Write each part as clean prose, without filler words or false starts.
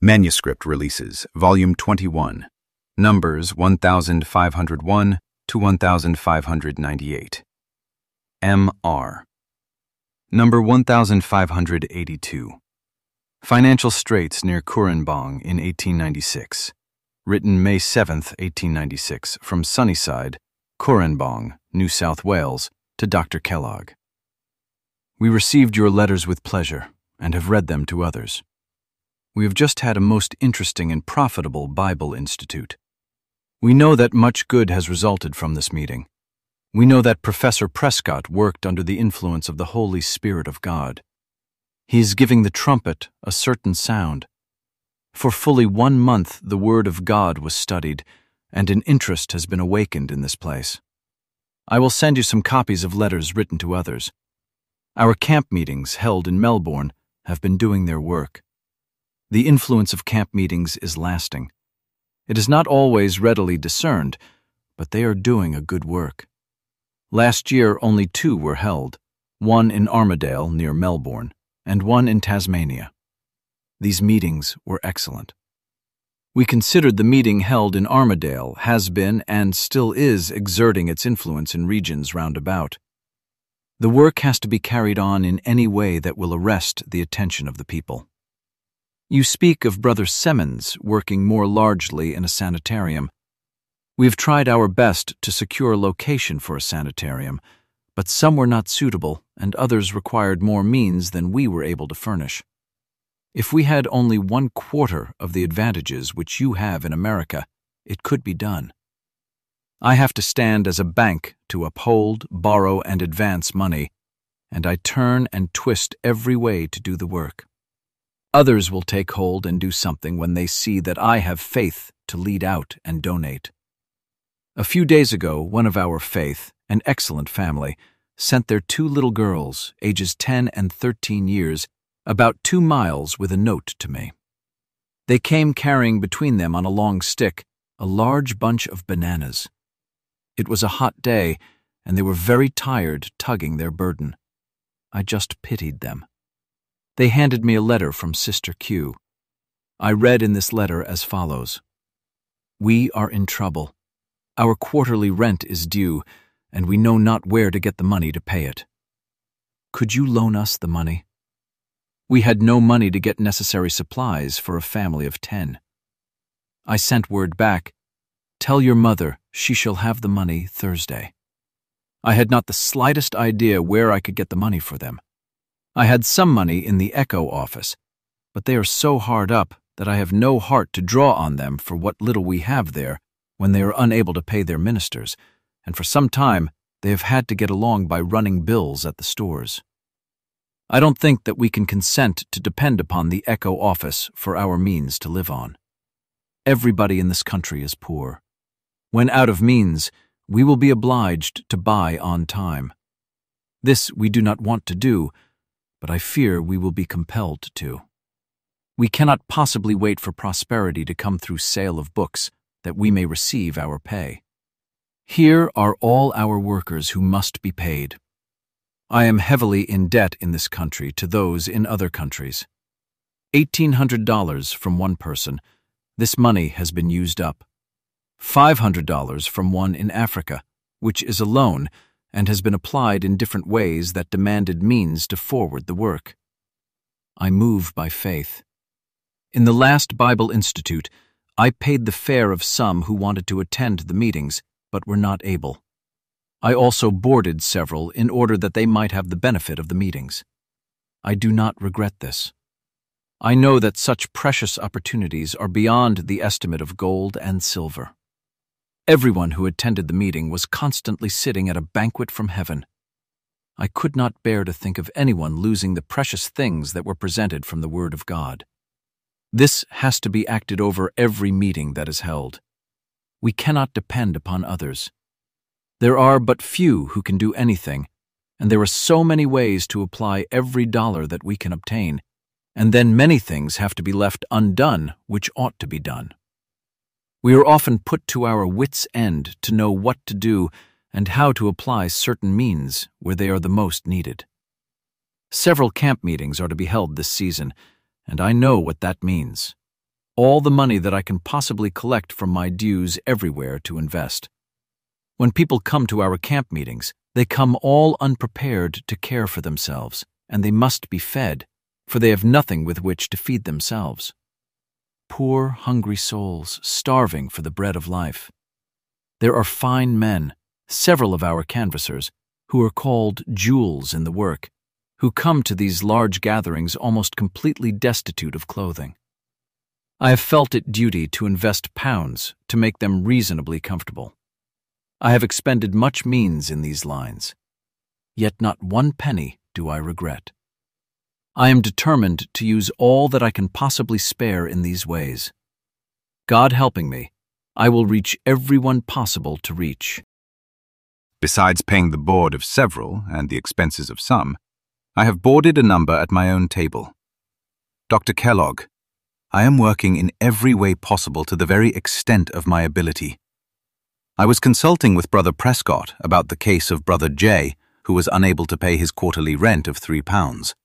Manuscript Releases, Volume 21, Numbers 1501 to 1598. M.R. Number 1582. Financial Straits near Korenbong in 1896. Written May 7, 1896, from Sunnyside, Korenbong, New South Wales, to Dr. Kellogg. We received your letters with pleasure and have read them to others. We have just had a most interesting and profitable Bible Institute. We know that much good has resulted from this meeting. We know that Professor Prescott worked under the influence of the Holy Spirit of God. He is giving the trumpet a certain sound. For fully 1 month the Word of God was studied, and an interest has been awakened in this place. I will send you some copies of letters written to others. Our camp meetings held in Melbourne have been doing their work. The influence of camp meetings is lasting. It is not always readily discerned, but they are doing a good work. Last year only 2 were held, one in Armidale near Melbourne, and one in Tasmania. These meetings were excellent. We considered the meeting held in Armidale has been and still is exerting its influence in regions round about. The work has to be carried on in any way that will arrest the attention of the people. You speak of Brother Semmons working more largely in a sanitarium. We have tried our best to secure a location for a sanitarium, but some were not suitable and others required more means than we were able to furnish. If we had only 1/4 of the advantages which you have in America, it could be done. I have to stand as a bank to uphold, borrow, and advance money, and I turn and twist every way to do the work. Others will take hold and do something when they see that I have faith to lead out and donate. A few days ago, one of our faith, an excellent family, sent their 2 little girls, ages 10 and 13 years, about 2 miles with a note to me. They came carrying between them on a long stick a large bunch of bananas. It was a hot day, and they were very tired tugging their burden. I just pitied them. They handed me a letter from Sister Q. I read in this letter as follows: We are in trouble. Our quarterly rent is due, and we know not where to get the money to pay it. Could you loan us the money? We had no money to get necessary supplies for a family of 10. I sent word back, Tell your mother she shall have the money Thursday. I had not the slightest idea where I could get the money for them. I had some money in the Echo office, but they are so hard up that I have no heart to draw on them for what little we have there when they are unable to pay their ministers, and for some time they have had to get along by running bills at the stores. I don't think that we can consent to depend upon the Echo office for our means to live on. Everybody in this country is poor. When out of means, we will be obliged to buy on time. This we do not want to do, but I fear we will be compelled to. We cannot possibly wait for prosperity to come through sale of books, that we may receive our pay. Here are all our workers who must be paid. I am heavily in debt in this country to those in other countries. $1,800 from one person. This money has been used up. $500 from one in Africa, which is a loan, and has been applied in different ways that demanded means to forward the work. I move by faith. In the last Bible Institute, I paid the fare of some who wanted to attend the meetings, but were not able. I also boarded several in order that they might have the benefit of the meetings. I do not regret this. I know that such precious opportunities are beyond the estimate of gold and silver. Everyone who attended the meeting was constantly sitting at a banquet from heaven. I could not bear to think of anyone losing the precious things that were presented from the Word of God. This has to be acted over every meeting that is held. We cannot depend upon others. There are but few who can do anything, and there are so many ways to apply every dollar that we can obtain, and then many things have to be left undone which ought to be done. We are often put to our wits' end to know what to do and how to apply certain means where they are the most needed. Several camp meetings are to be held this season, and I know what that means. all the money that I can possibly collect from my dues everywhere to invest. When people come to our camp meetings, they come all unprepared to care for themselves, and they must be fed, for they have nothing with which to feed themselves. Poor, hungry souls, starving for the bread of life. There are fine men, several of our canvassers, who are called jewels in the work, who come to these large gatherings almost completely destitute of clothing. I have felt it duty to invest pounds to make them reasonably comfortable. I have expended much means in these lines, yet not one penny do I regret. I am determined to use all that I can possibly spare in these ways. God helping me, I will reach everyone possible to reach. Besides paying the board of several and the expenses of some, I have boarded a number at my own table. Dr. Kellogg, I am working in every way possible to the very extent of my ability. I was consulting with Brother Prescott about the case of Brother J, who was unable to pay his quarterly rent of £3.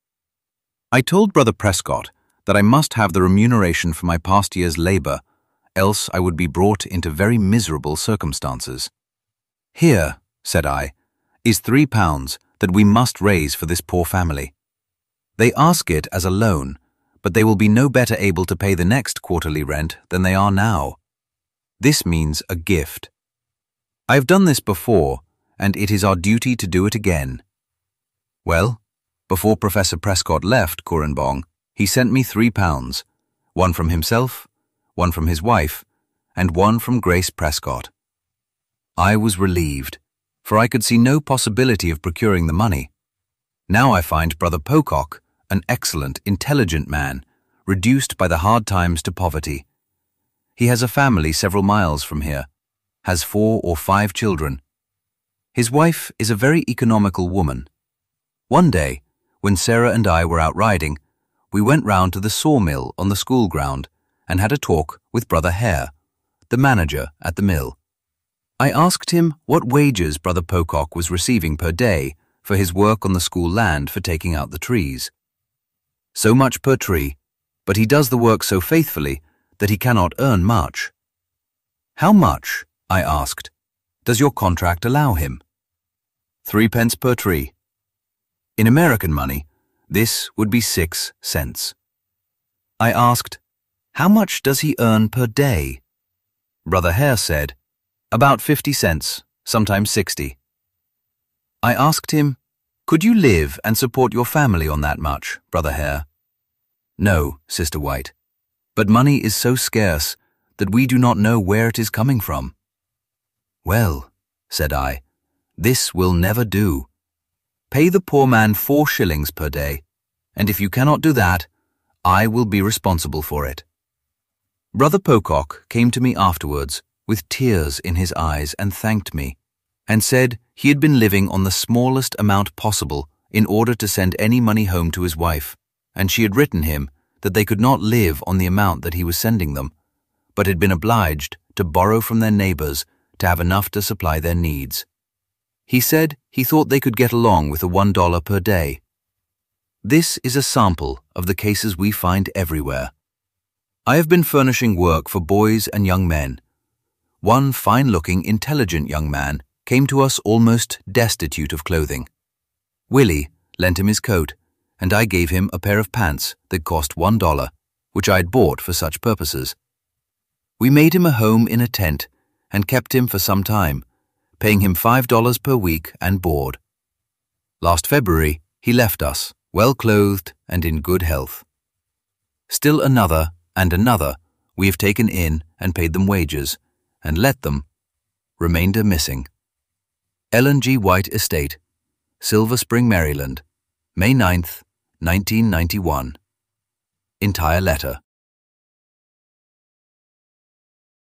I told Brother Prescott that I must have the remuneration for my past year's labor, else I would be brought into very miserable circumstances. Here, said I, is £3 that we must raise for this poor family. They ask it as a loan, but they will be no better able to pay the next quarterly rent than they are now. This means a gift. I have done this before, and it is our duty to do it again. Well, before Professor Prescott left Koorambong, he sent me £3, one from himself, one from his wife, and one from Grace Prescott. I was relieved, for I could see no possibility of procuring the money. Now I find Brother Pocock an excellent, intelligent man, reduced by the hard times to poverty. He has a family several miles from here, has 4 or 5 children. His wife is a very economical woman. One day, when Sarah and I were out riding, we went round to the sawmill on the school ground and had a talk with Brother Hare, the manager at the mill. I asked him what wages Brother Pocock was receiving per day for his work on the school land for taking out the trees. So much per tree, but he does the work so faithfully that he cannot earn much. How much, I asked, does your contract allow him? 3 pence per tree. In American money, this would be 6 cents. I asked, how much does he earn per day? Brother Hare said, about 50 cents, sometimes 60. I asked him, could you live and support your family on that much, Brother Hare? No, Sister White, but money is so scarce that we do not know where it is coming from. Well, said I, this will never do. Pay the poor man 4 shillings per day, and if you cannot do that, I will be responsible for it. Brother Pocock came to me afterwards with tears in his eyes and thanked me, and said he had been living on the smallest amount possible in order to send any money home to his wife, and she had written him that they could not live on the amount that he was sending them, but had been obliged to borrow from their neighbors to have enough to supply their needs. He said he thought they could get along with a $1 per day. This is a sample of the cases we find everywhere. I have been furnishing work for boys and young men. One fine-looking, intelligent young man came to us almost destitute of clothing. Willie lent him his coat, and I gave him a pair of pants that cost $1, which I had bought for such purposes. We made him a home in a tent and kept him for some time, paying him $5 per week and board. Last February, he left us, well-clothed and in good health. Still another and another we have taken in and paid them wages, and let them, remainder missing. Ellen G. White Estate, Silver Spring, Maryland, May 9th, 1991. Entire letter.